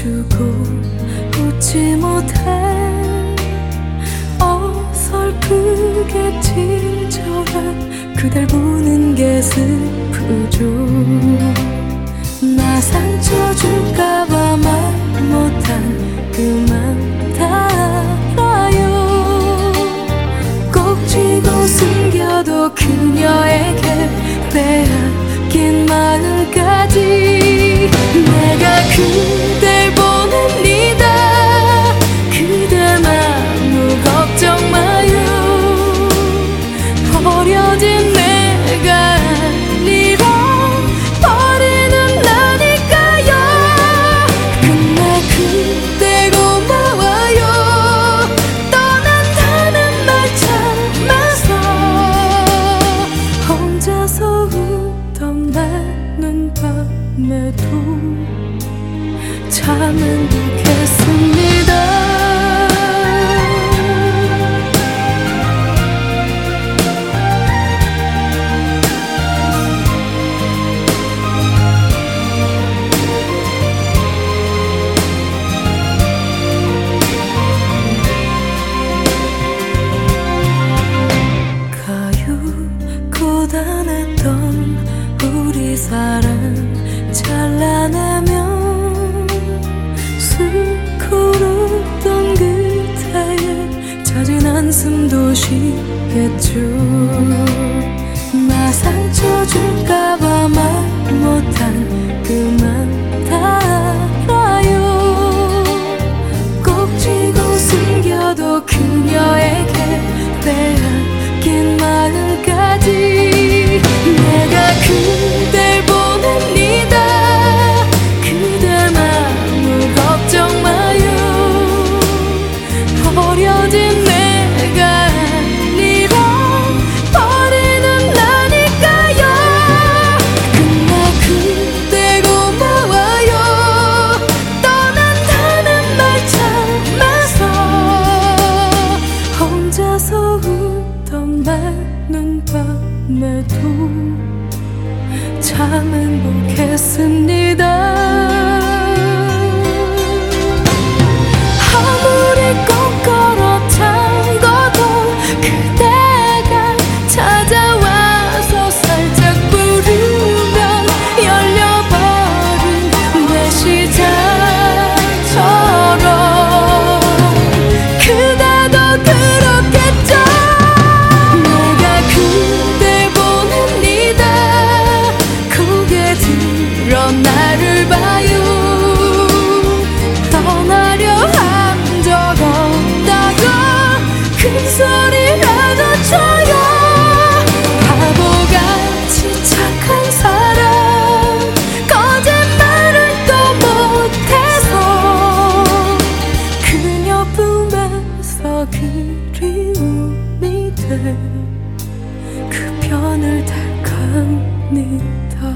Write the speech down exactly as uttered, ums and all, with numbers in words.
멈추고 웃지 못해 어설프게 친절한 그댈 보는 게 슬프죠. 나 상처 줄까봐 말 못한 그 맘 달아요. 꼭 쥐고 숨겨도 그녀에게 빼앗긴 마음까지 내가 그댈 보냅니다. 그대 아무 걱정 마요. 버려진 내가 아니라 버리는 나니까요. 근데 그대 고마워요. 떠난다는 말 참아서 혼자서 웃던 많은 밤에도 참 행복했습니다. 고단했던 우리 사랑 잘라내면 수고롭던 그때의 잦은 한숨도 쉬겠죠. 나 상처 줄까봐 말 못한 그 맘 달아요. 꼭 쥐고 숨겨도 그녀에게 빼앗긴 마음까지 내가 그댈 보냅니다. 그대 아무 걱정 마요. 버려진 내가 아니라 버리는 나니까요. 근데 그대 고마워요. 떠난다는 말 참아서 혼자서 웃던 많은 밤에도 참 행복했습니다. 아무리 꼭 걸어타고도 그대가 찾아와서 살짝 부르면 열려버린 내 시작처럼 그대도 그렇겠죠. 내가 그댈 보냅니다. 고개 들어 나를 봐요. 떠나려 한 적 없다고 큰 소리라도 쳐요. 바보같이 착한 사람 거짓말을 또 못해서 그녀 품에서 그리움이 돼 그 편을 택합니다.